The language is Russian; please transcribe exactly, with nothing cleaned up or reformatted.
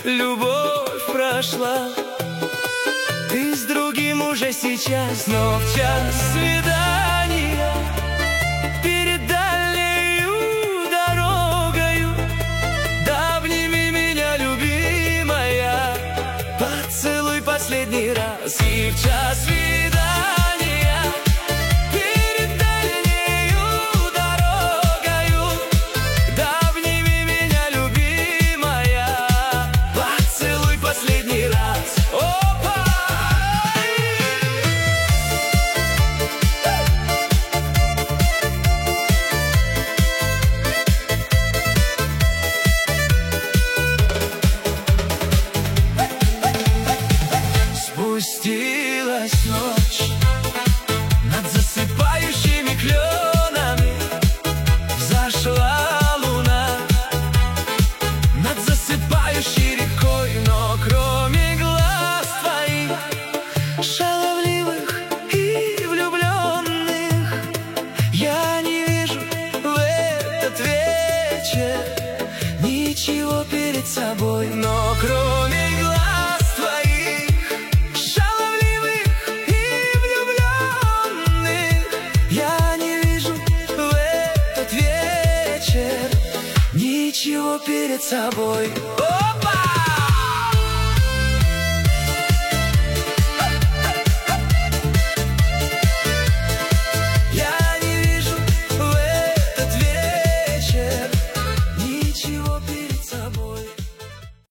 любовь прошла. Ты с другим уже сейчас, но в час свидания перед дальнею дорогою, да обними меня, любимая, поцелуй последний раз. И в час свидания перед дальнею дорогою, да обними меня, любимая, поцелуй последний раз. Опа! Спустилась ночь над засыпающими кленами, взошла луна над засыпающей рекой. Но кроме глаз твоих, шаловливых и влюбленных, я не вижу в этот вечер ничего перед собой. Но кроме глаз твоих, ничего перед собой. Опа!